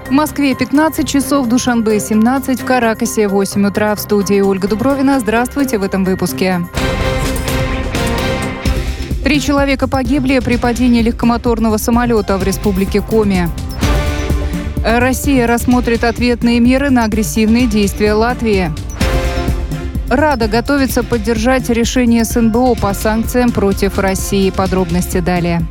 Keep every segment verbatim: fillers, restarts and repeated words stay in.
В Москве пятнадцать часов, в Душанбе семнадцать, в Каракасе восемь утра. В студии Ольга Дубровина. Здравствуйте в этом выпуске. Три человека погибли при падении легкомоторного самолета в республике Коми. Россия рассмотрит ответные меры на агрессивные действия Латвии. Рада готовится поддержать решение эс эн бэ о по санкциям против России. Подробности далее.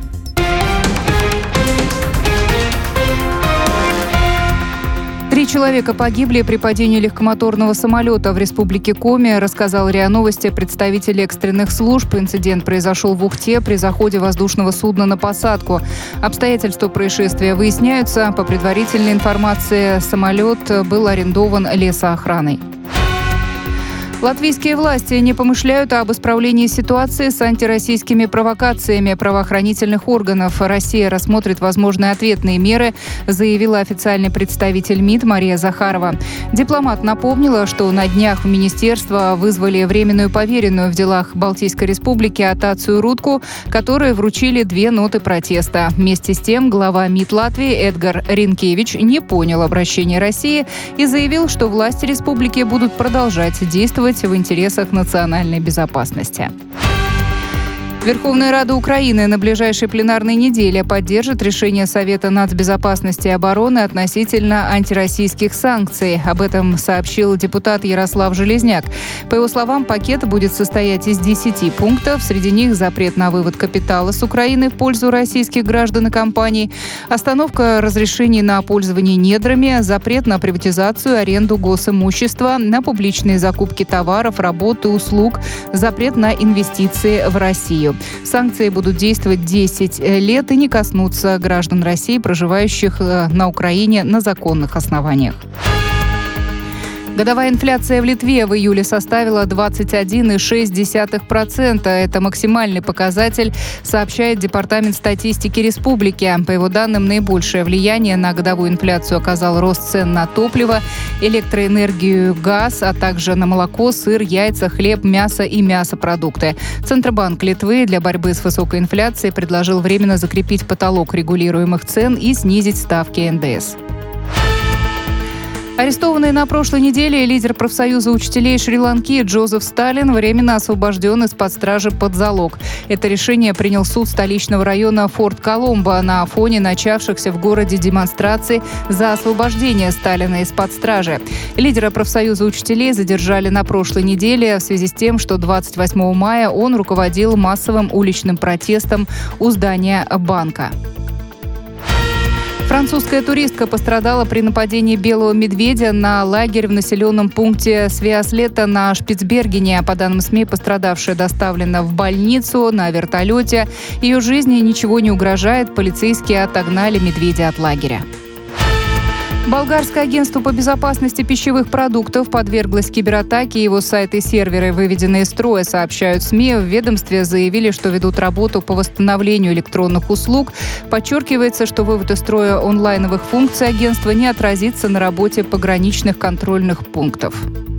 Три человека погибли при падении легкомоторного самолета в республике Коми, рассказал РИА Новости представитель экстренных служб. Инцидент произошел в Ухте при заходе воздушного судна на посадку. Обстоятельства происшествия выясняются. По предварительной информации, самолет был арендован лесоохраной. Латвийские власти не помышляют об исправлении ситуации с антироссийскими провокациями правоохранительных органов. Россия рассмотрит возможные ответные меры, заявила официальный представитель МИД Мария Захарова. Дипломат напомнила, что на днях в министерство вызвали временную поверенную в делах Балтийской республики Атацию Рудку, которой вручили две ноты протеста. Вместе с тем глава МИД Латвии Эдгар Ринкевич не понял обращения России и заявил, что власти республики будут продолжать действовать в интересах национальной безопасности. Верховная Рада Украины на ближайшей пленарной неделе поддержит решение Совета нацбезопасности и обороны относительно антироссийских санкций. Об этом сообщил депутат Ярослав Железняк. По его словам, пакет будет состоять из десяти пунктов. Среди них запрет на вывод капитала с Украины в пользу российских граждан и компаний, остановка разрешений на пользование недрами, запрет на приватизацию, аренду госимущества, на публичные закупки товаров, работ и услуг, запрет на инвестиции в Россию. Санкции будут действовать десять лет и не коснутся граждан России, проживающих на Украине на законных основаниях. Годовая инфляция в Литве в июле составила двадцать один целых шесть десятых процента. Это максимальный показатель, сообщает Департамент статистики республики. По его данным, наибольшее влияние на годовую инфляцию оказал рост цен на топливо, электроэнергию, газ, а также на молоко, сыр, яйца, хлеб, мясо и мясопродукты. Центробанк Литвы для борьбы с высокой инфляцией предложил временно закрепить потолок регулируемых цен и снизить ставки эн дэ эс. Арестованный на прошлой неделе лидер профсоюза учителей Шри-Ланки Джозеф Сталин временно освобожден из-под стражи под залог. Это решение принял суд столичного района Форт Коломбо на фоне начавшихся в городе демонстраций за освобождение Сталина из-под стражи. Лидера профсоюза учителей задержали на прошлой неделе в связи с тем, что двадцать восьмого мая он руководил массовым уличным протестом у здания банка. Французская туристка пострадала при нападении белого медведя на лагерь в населенном пункте Свиаслета на Шпицбергене. По данным СМИ, пострадавшая доставлена в больницу на вертолете. Ее жизни ничего не угрожает. Полицейские отогнали медведя от лагеря. Болгарское агентство по безопасности пищевых продуктов подверглось кибератаке. Его сайты и серверы выведены из строя, сообщают СМИ. В ведомстве заявили, что ведут работу по восстановлению электронных услуг. Подчеркивается, что вывод из строя онлайновых функций агентства не отразится на работе пограничных контрольных пунктов.